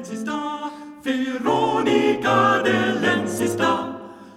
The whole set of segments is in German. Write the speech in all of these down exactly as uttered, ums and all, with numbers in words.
Lenz ist da, Veronika, der Lenz ist da.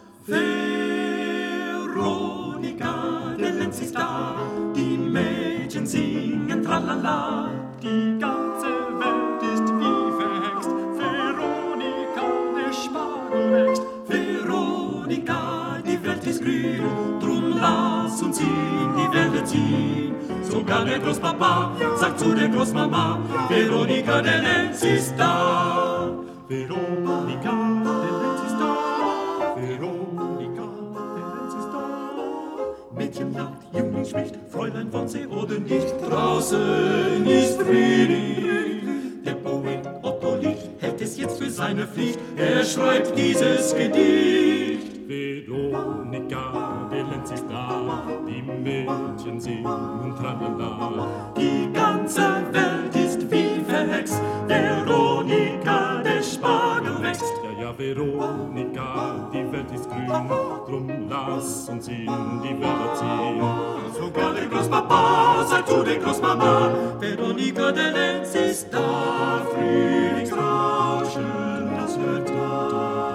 Veronika, der Lenz ist da, die Mädchen singen tralala. Die ganze Welt ist wie verhext, Veronika, der Spargel wächst. Veronika, die Welt ist grün, drum lass uns in die Wälder ziehen. Sogar der Großpapa sagt zu der Großmama, Veronika, der Lenz ist da. Veronika, der Lenz ist da. Veronika, der Lenz ist da. Mädchen lacht, Jüngling spricht, Fräulein wohnt sie oder nicht. Draußen ist Frieden. Der Poet Otto Licht hält es jetzt für seine Pflicht. Er schreibt dieses Gedicht. Veronika, der Lenz ist da, die Mädchen singen tralala. Die ganze Welt ist wie verhext, Veronika, der Spargel wächst. Ja, ja, Veronika, die Welt ist grün, drum lass uns in die Wälder ziehen. Sogar der Großpapa sagt zu der Großmama, Veronika, der Lenz ist da. Frühlingsrauschen, das hört man.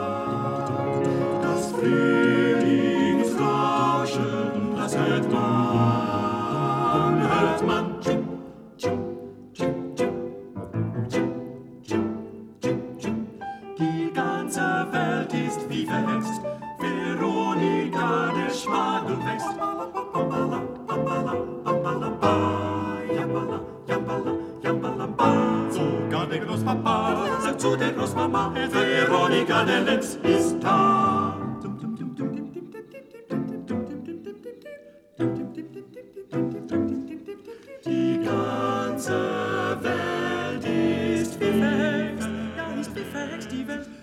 Das Frühlingsrauschen, das hört man. Hört man, tschim, tschim, tschim, tschim, tschim, tschim, tschim, tschim. Die ganze Welt ist wie verhext, Veronika, der Spargel wächst. Ambala, ambala, ambala, ba, jambala, jambala, jambala, ba. Sogar der Großpapa sagt zu der Großmama, Veronika, der Lenz ist da. Die ganze Welt ist wie verhext, ja, ist wie verhext die Welt.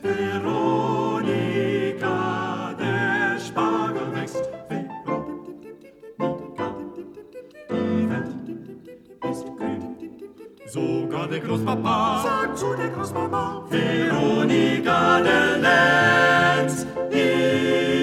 Veronika, der Spargel wächst. Veronika, die Welt ist grün. Sogar der Großpapa sagt zu der Großmama, Veronika, der Lenz ist